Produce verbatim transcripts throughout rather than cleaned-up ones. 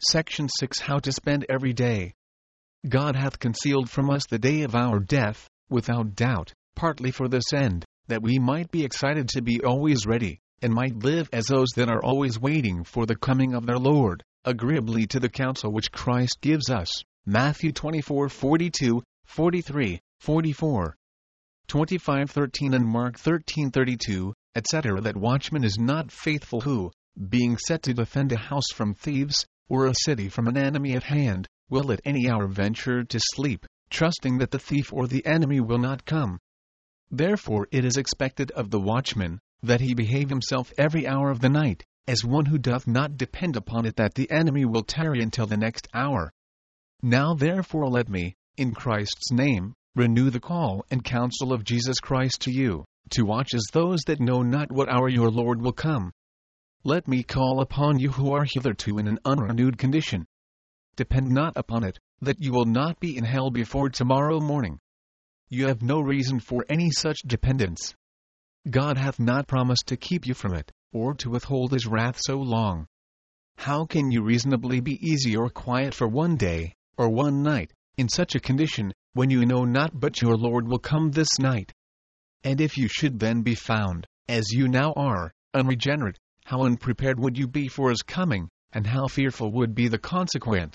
Section six How to spend every day. God hath concealed from us the day of our death, without doubt, partly for this end, that we might be excited to be always ready, and might live as those that are always waiting for the coming of their Lord, agreeably to the counsel which Christ gives us. Matthew twenty-four forty-two, forty-three, forty-four, twenty-five thirteen and Mark thirteen thirty-two, et cetera. That watchman is not faithful who, being set to defend a house from thieves, or a city from an enemy at hand, will at any hour venture to sleep, trusting that the thief or the enemy will not come. Therefore it is expected of the watchman, that he behave himself every hour of the night, as one who doth not depend upon it that the enemy will tarry until the next hour. Now therefore let me, in Christ's name, renew the call and counsel of Jesus Christ to you, to watch as those that know not what hour your Lord will come. Let me call upon you who are hitherto in an unrenewed condition. Depend not upon it, that you will not be in hell before tomorrow morning. You have no reason for any such dependence. God hath not promised to keep you from it, or to withhold his wrath so long. How can you reasonably be easy or quiet for one day, or one night, in such a condition, when you know not but your Lord will come this night? And if you should then be found, as you now are, unregenerate, how unprepared would you be for his coming, and how fearful would be the consequence?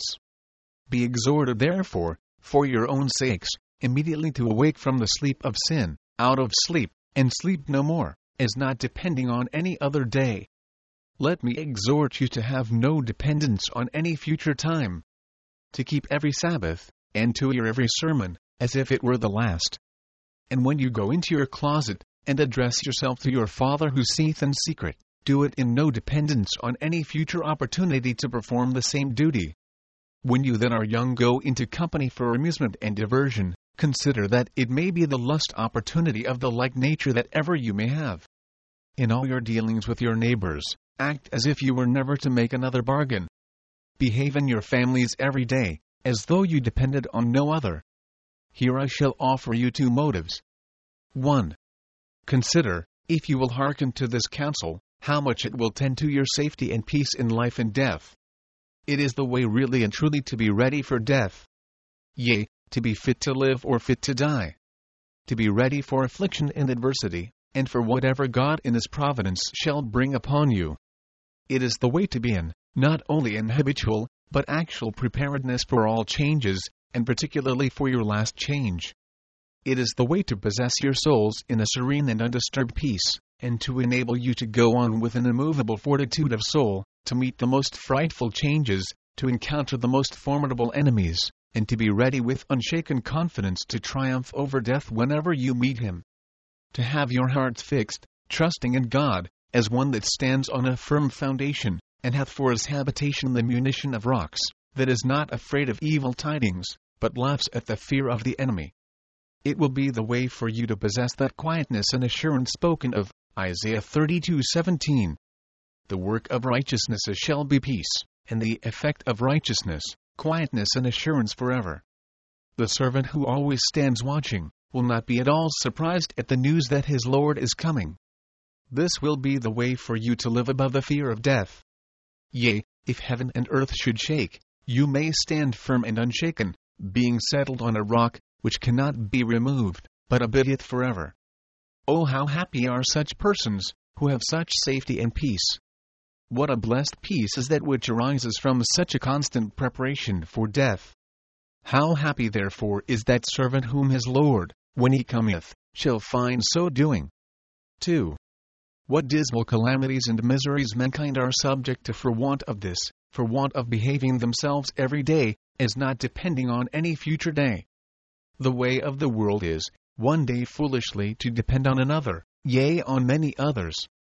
Be exhorted therefore, for your own sakes, immediately to awake from the sleep of sin, out of sleep, and sleep no more, as not depending on any other day. Let me exhort you to have no dependence on any future time, to keep every Sabbath, and to hear every sermon, as if it were the last. And when you go into your closet, and address yourself to your Father who seeth in secret, do it in no dependence on any future opportunity to perform the same duty. When you then are young go into company for amusement and diversion, consider that it may be the lust opportunity of the like nature that ever you may have. In all your dealings with your neighbors, act as if you were never to make another bargain. Behave in your families every day, as though you depended on no other. Here I shall offer you two motives. one. Consider, if you will hearken to this counsel, how much it will tend to your safety and peace in life and death. It is the way really and truly to be ready for death. Yea, to be fit to live or fit to die. To be ready for affliction and adversity, and for whatever God in his providence shall bring upon you. It is the way to be in, not only in habitual, but actual preparedness for all changes, and particularly for your last change. It is the way to possess your souls in a serene and undisturbed peace, and to enable you to go on with an immovable fortitude of soul, to meet the most frightful changes, to encounter the most formidable enemies, and to be ready with unshaken confidence to triumph over death whenever you meet him. To have your hearts fixed, trusting in God, as one that stands on a firm foundation, and hath for his habitation the munition of rocks, that is not afraid of evil tidings, but laughs at the fear of the enemy. It will be the way for you to possess that quietness and assurance spoken of, Isaiah thirty-two seventeen. The work of righteousness shall be peace, and the effect of righteousness, quietness and assurance forever. The servant who always stands watching, will not be at all surprised at the news that his Lord is coming. This will be the way for you to live above the fear of death. Yea, if heaven and earth should shake, you may stand firm and unshaken, being settled on a rock, which cannot be removed, but abideth forever. Oh, how happy are such persons, who have such safety and peace! What a blessed peace is that which arises from such a constant preparation for death! How happy therefore is that servant whom his Lord, when he cometh, shall find so doing! two. What dismal calamities and miseries mankind are subject to for want of this, for want of behaving themselves every day, as not depending on any future day. The way of the world is, one day foolishly to depend on another, yea, on many others.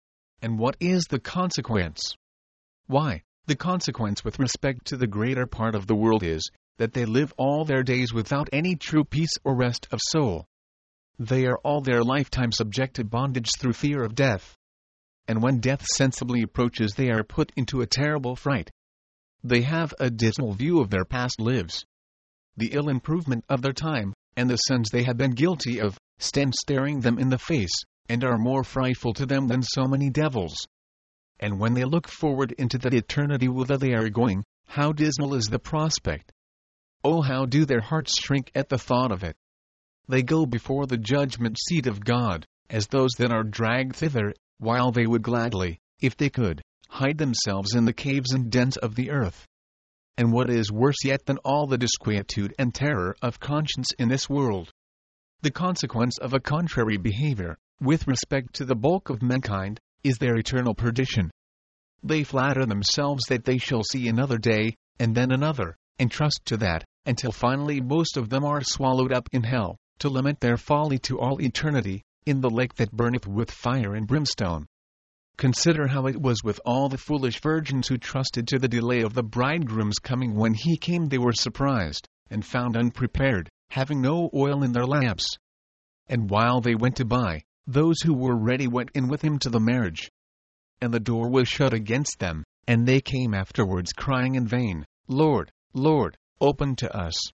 And what is the consequence? Why, the consequence with respect to the greater part of the world is, that they live all their days without any true peace or rest of soul. They are all their lifetime subject to bondage through fear of death. And when death sensibly approaches, they are put into a terrible fright. They have a dismal view of their past lives. The ill improvement of their time, and the sins they have been guilty of, stand staring them in the face, and are more frightful to them than so many devils. And when they look forward into that eternity whither they are going, How dismal is the prospect! Oh, how do their hearts shrink at the thought of it! They go before the judgment seat of God, as those that are dragged thither, while they would gladly, if they could, hide themselves in the caves and dens of the earth. And what is worse yet than all the disquietude and terror of conscience in this world? The consequence of a contrary behavior, with respect to the bulk of mankind, is their eternal perdition. They flatter themselves that they shall see another day, and then another, and trust to that, until finally most of them are swallowed up in hell, to lament their folly to all eternity, in the lake that burneth with fire and brimstone. Consider how it was with all the foolish virgins who trusted to the delay of the bridegroom's coming. When he came they were surprised, and found unprepared, having no oil in their lamps. And while they went to buy, those who were ready went in with him to the marriage. And the door was shut against them, and they came afterwards crying in vain, Lord, Lord, open to us.